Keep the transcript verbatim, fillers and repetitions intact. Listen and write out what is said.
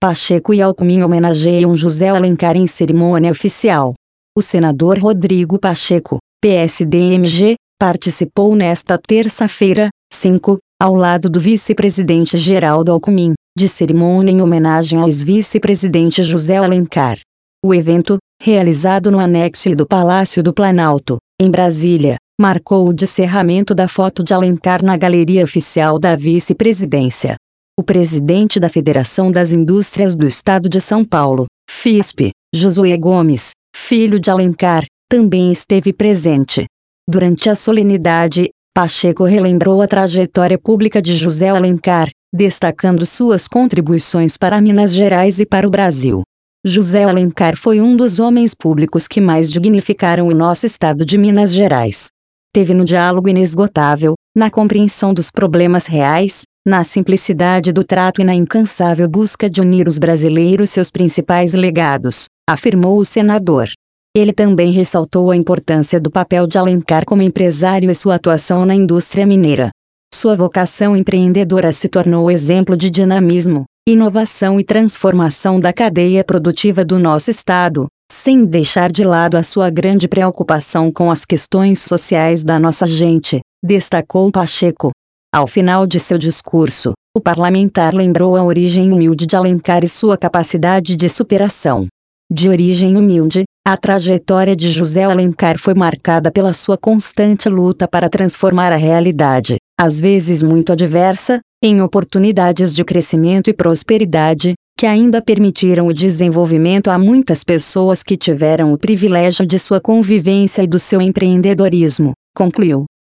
Pacheco e Alckmin homenageiam José Alencar em cerimônia oficial. O senador Rodrigo Pacheco, P S D M G, participou nesta terça-feira, cinco, ao lado do vice-presidente Geraldo Alckmin, de cerimônia em homenagem ao ex-vice-presidente José Alencar. O evento, realizado no anexo do Palácio do Planalto, em Brasília, marcou o descerramento da foto de Alencar na galeria oficial da vice-presidência. O presidente da Federação das Indústrias do Estado de São Paulo, FIESP, Josué Gomes, filho de Alencar, também esteve presente. Durante a solenidade, Pacheco relembrou a trajetória pública de José Alencar, destacando suas contribuições para Minas Gerais e para o Brasil. José Alencar foi um dos homens públicos que mais dignificaram o nosso estado de Minas Gerais. Teve no diálogo inesgotável, na compreensão dos problemas reais, na simplicidade do trato e na incansável busca de unir os brasileiros seus principais legados, afirmou o senador. Ele também ressaltou a importância do papel de Alencar como empresário e sua atuação na indústria mineira. Sua vocação empreendedora se tornou exemplo de dinamismo, inovação e transformação da cadeia produtiva do nosso estado, sem deixar de lado a sua grande preocupação com as questões sociais da nossa gente, destacou Pacheco. Ao final de seu discurso, o parlamentar lembrou a origem humilde de Alencar e sua capacidade de superação. De origem humilde, a trajetória de José Alencar foi marcada pela sua constante luta para transformar a realidade, às vezes muito adversa, em oportunidades de crescimento e prosperidade, que ainda permitiram o desenvolvimento a muitas pessoas que tiveram o privilégio de sua convivência e do seu empreendedorismo, concluiu.